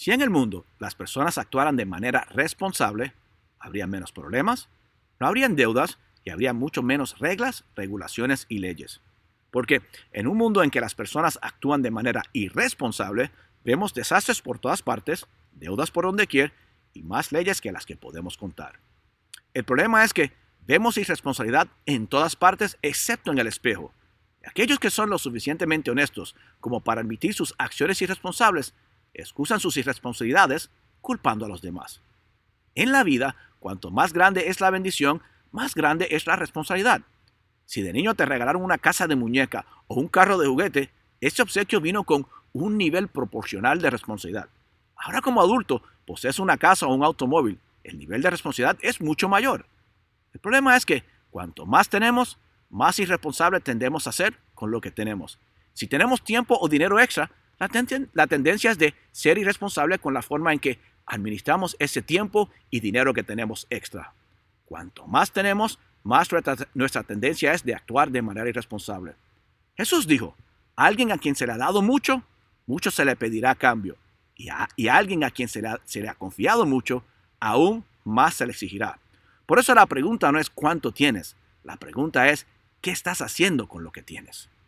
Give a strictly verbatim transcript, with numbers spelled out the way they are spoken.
Si en el mundo las personas actuaran de manera responsable, habría menos problemas, no habrían deudas y habría mucho menos reglas, regulaciones y leyes. Porque en un mundo en que las personas actúan de manera irresponsable, vemos desastres por todas partes, deudas por donde quiera y más leyes que las que podemos contar. El problema es que vemos irresponsabilidad en todas partes excepto en el espejo. Aquellos que son lo suficientemente honestos como para admitir sus acciones irresponsables, excusan sus irresponsabilidades culpando a los demás. En la vida, cuanto más grande es la bendición, más grande es la responsabilidad. Si de niño te regalaron una casa de muñeca o un carro de juguete, ese obsequio vino con un nivel proporcional de responsabilidad. Ahora como adulto, posees una casa o un automóvil, el nivel de responsabilidad es mucho mayor. El problema es que cuanto más tenemos, más irresponsable tendemos a ser con lo que tenemos. Si tenemos tiempo o dinero extra, la, ten- la tendencia es de ser irresponsable con la forma en que administramos ese tiempo y dinero que tenemos extra. Cuanto más tenemos, más nuestra, nuestra tendencia es de actuar de manera irresponsable. Jesús dijo, a alguien a quien se le ha dado mucho, mucho se le pedirá a cambio. Y a, y a alguien a quien se le, ha, se le ha confiado mucho, aún más se le exigirá. Por eso la pregunta no es cuánto tienes, la pregunta es, ¿qué estás haciendo con lo que tienes?